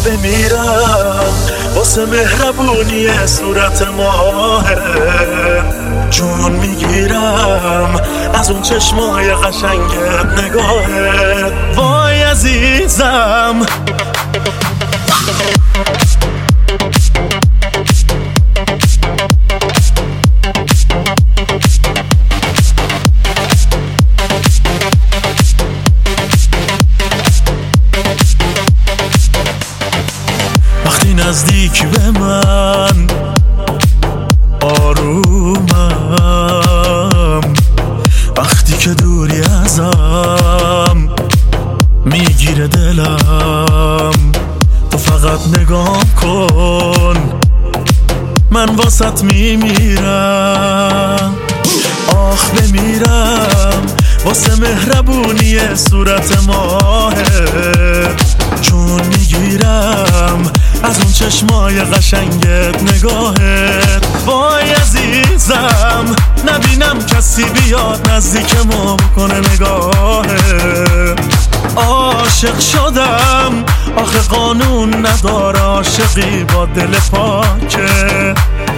بمیرم واسه مهربونی صورت ماهه، جون میگیرم از اون چشمای قشنگت نگاهت. وای عزیزم وقتی نزدیک به من آرومم، وقتی که دوری ازم میگیره دلم. تو فقط نگاه کن من واسط میمیرم. آخ بمیرم واسه مهربونی صورت ماهه، جون میگیرم از اون چشمای قشنگت نگاهت. وای عزیزم نبینم کسی بیاد نزدیکمو بکنه نگاهت. عاشق شدم آخه قانون نداره عاشقی با دل پاکه.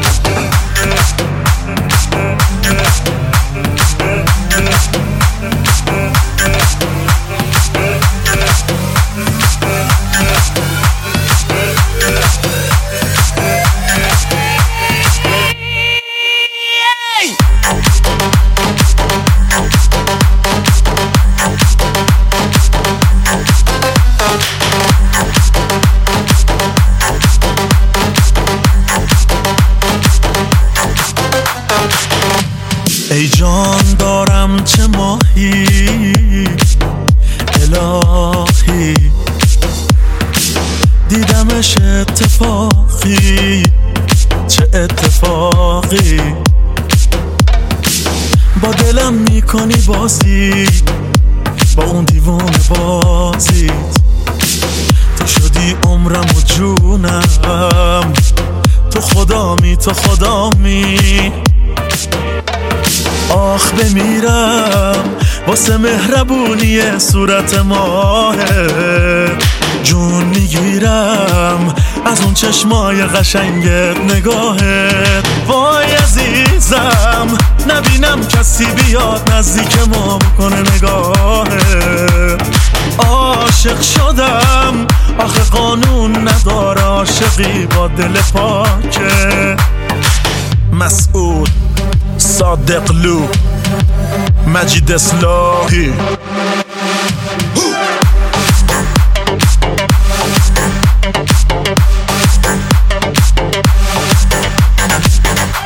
ای جان دارم چه ماهی الهی، دیدمش اتفاقی چه اتفاقی. با دلم میکنی بازی با اون دیوونه بازیت. تو شدی عمرم و جونم، تو خدامی تو خدامی. آخ بمیرم واسه مهربونی صورت ماهه، جون میگیرم از اون چشمای قشنگت نگاهت. وای عزیزم نبینم کسی بیاد نزدیکمو بکنه نگاهت. عاشق شدم آخه قانون نداره عاشقی با دل پاکه. مسعود صادقلو مجید اصلاحی.